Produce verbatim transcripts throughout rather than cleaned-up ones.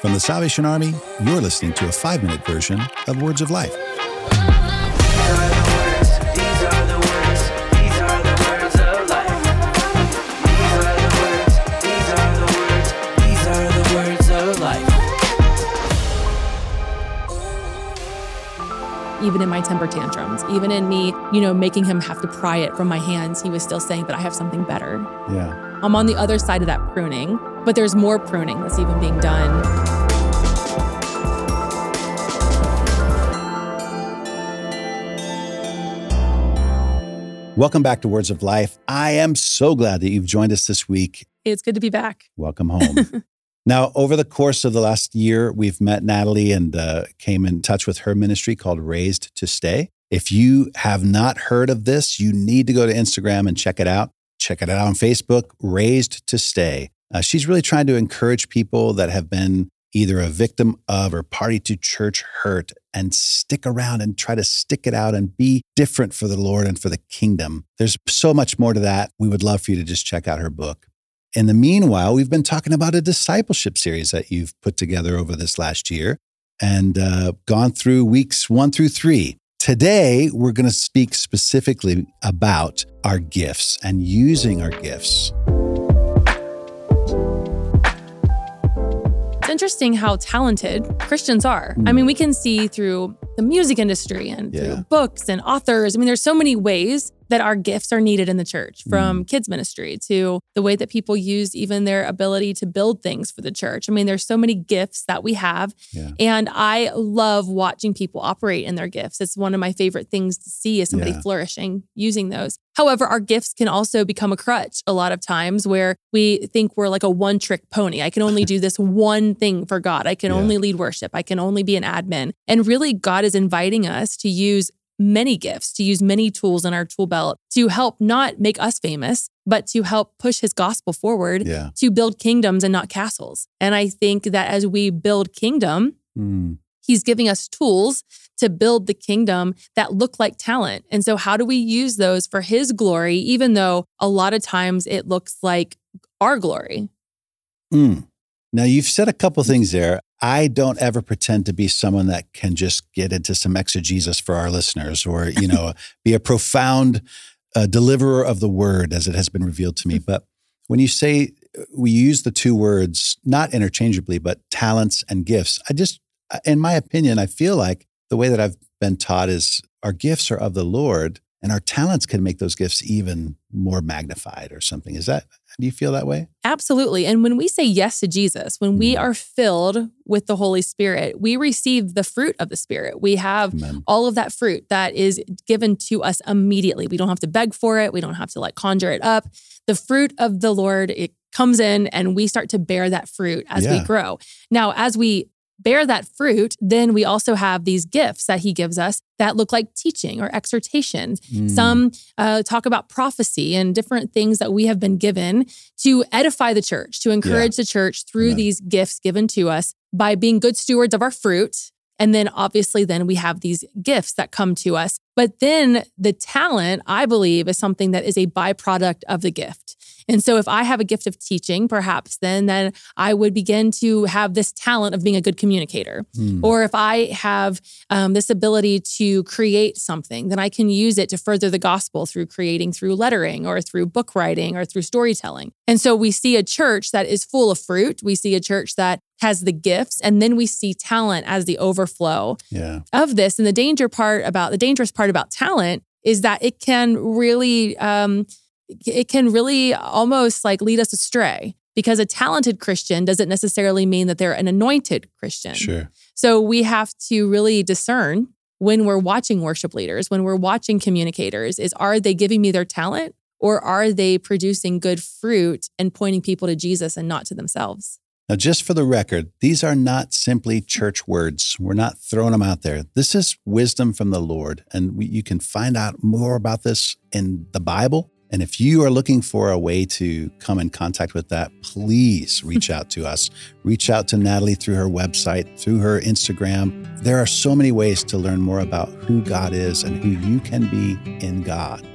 From the Salvation Army, you're listening to a five-minute version of Words of Life. Even in my temper tantrums, even in me, you know, making him have to pry it from my hands, he was still saying, but I have something better. Yeah. I'm on the other side of that pruning, but there's more pruning that's even being done. Welcome back to Words of Life. I am so glad that you've joined us this week. It's good to be back. Welcome home. Now, over the course of the last year, we've met Natalie and uh, came in touch with her ministry called Raised to Stay. If you have not heard of this, you need to go to Instagram and check it out. Check it out on Facebook, Raised to Stay. Uh, she's really trying to encourage people that have been either a victim of or party to church hurt and stick around and try to stick it out and be different for the Lord and for the kingdom. There's so much more to that. We would love for you to just check out her book. In the meanwhile, we've been talking about a discipleship series that you've put together over this last year and uh, gone through weeks one through three. Today, we're going to speak specifically about our gifts and using our gifts. It's interesting how talented Christians are. Mm. I mean, we can see through the music industry and yeah. through books and authors. I mean, there's so many ways that our gifts are needed in the church, from mm. kids ministry to the way that people use even their ability to build things for the church. I mean, there's so many gifts that we have. Yeah. And I love watching people operate in their gifts. It's one of my favorite things to see is somebody yeah. flourishing using those. However, our gifts can also become a crutch a lot of times where we think we're like a one-trick pony. I can only do this one thing for God. I can yeah. only lead worship. I can only be an admin. And really, God is inviting us to use many gifts, to use many tools in our tool belt to help not make us famous, but to help push his gospel forward yeah. to build kingdoms and not castles. And I think that as we build kingdom, mm. he's giving us tools to build the kingdom that look like talent. And so how do we use those for his glory, even though a lot of times it looks like our glory? Mm. Now, you've said a couple things there. I don't ever pretend to be someone that can just get into some exegesis for our listeners or, you know, be a profound uh, deliverer of the word as it has been revealed to me. But when you say we use the two words, not interchangeably, but talents and gifts, I just, in my opinion, I feel like the way that I've been taught is our gifts are of the Lord and our talents can make those gifts even more magnified or something. Is that, do you feel that way? Absolutely. And when we say yes to Jesus, when we Mm. are filled with the Holy Spirit, we receive the fruit of the Spirit. We have Amen. all of that fruit that is given to us immediately. We don't have to beg for it. We don't have to like conjure it up. The fruit of the Lord, it comes in and we start to bear that fruit as Yeah. we grow. Now, as we bear that fruit, then we also have these gifts that he gives us that look like teaching or exhortation. Mm. Some uh, talk about prophecy and different things that we have been given to edify the church, to encourage Yeah. the church through Amen. these gifts given to us by being good stewards of our fruit. And then obviously then we have these gifts that come to us. But then the talent, I believe, is something that is a byproduct of the gift. And so if I have a gift of teaching, perhaps then, then I would begin to have this talent of being a good communicator. Mm. Or if I have um, this ability to create something, then I can use it to further the gospel through creating through lettering or through book writing or through storytelling. And so we see a church that is full of fruit. We see a church that has the gifts, and then we see talent as the overflow Yeah. of this. And the danger part about the dangerous part about talent is that it can really, um, it can really almost like lead us astray, because a talented Christian doesn't necessarily mean that they're an anointed Christian. Sure. So we have to really discern when we're watching worship leaders, when we're watching communicators, is are they giving me their talent, or are they producing good fruit and pointing people to Jesus and not to themselves? Now, just for the record, these are not simply church words. We're not throwing them out there. This is wisdom from the Lord, and we, you can find out more about this in the Bible. And if you are looking for a way to come in contact with that, please reach out to us. Reach out to Natalie through her website, through her Instagram. There are so many ways to learn more about who God is and who you can be in God.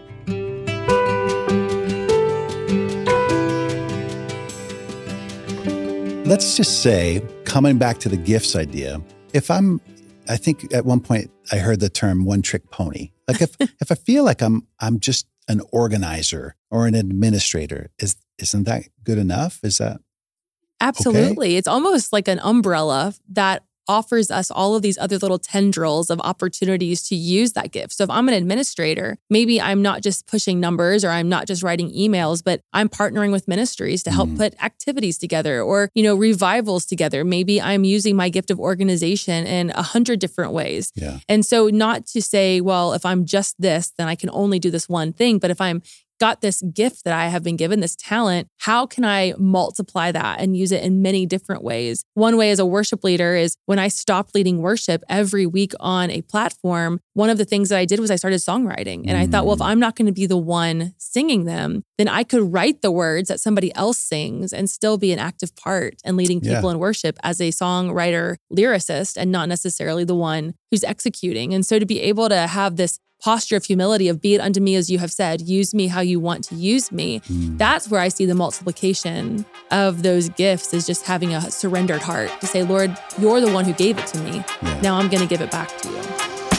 let's just say, coming back to the gifts idea, if I'm, I think at one point I heard the term one trick pony. Like if, if I feel like I'm, I'm just an organizer or an administrator, is, isn't that good enough? Is that Absolutely. okay? It's almost like an umbrella that offers us all of these other little tendrils of opportunities to use that gift. So if I'm an administrator, maybe I'm not just pushing numbers or I'm not just writing emails, but I'm partnering with ministries to help mm. put activities together or, you know, revivals together. Maybe I'm using my gift of organization in a hundred different ways. Yeah. And so not to say, well, if I'm just this, then I can only do this one thing. But if I'm got this gift that I have been given, this talent, how can I multiply that and use it in many different ways? One way as a worship leader is when I stopped leading worship every week on a platform, one of the things that I did was I started songwriting. And mm. I thought, well, if I'm not going to be the one singing them, then I could write the words that somebody else sings and still be an active part in leading people yeah. in worship as a songwriter, lyricist, and not necessarily the one who's executing. And so to be able to have this posture of humility of be it unto me as you have said, use me how you want to use me. Mm. That's where I see the multiplication of those gifts is just having a surrendered heart to say, Lord, you're the one who gave it to me. Yeah. Now I'm going to give it back to you.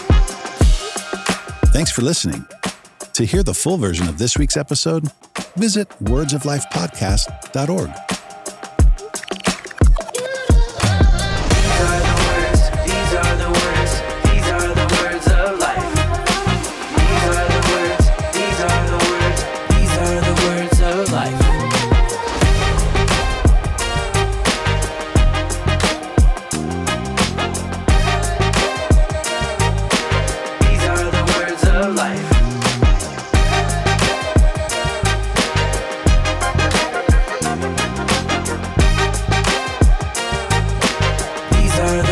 Thanks for listening. To hear the full version of this week's episode, visit words of life podcast dot org. These are the